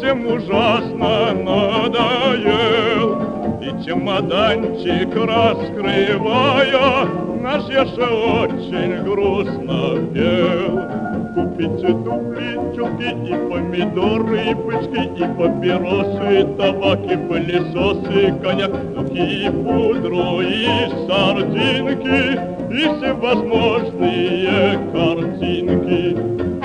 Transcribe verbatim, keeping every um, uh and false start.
всем ужасно надоел. И чемоданчик раскрывая, наш Яша очень грустно пел. Купите туфли, чулки и помидоры, и пычки, и папиросы, табак и пылесосы, коньяк, духи и пудру, и сардинки, и всевозможные картинки.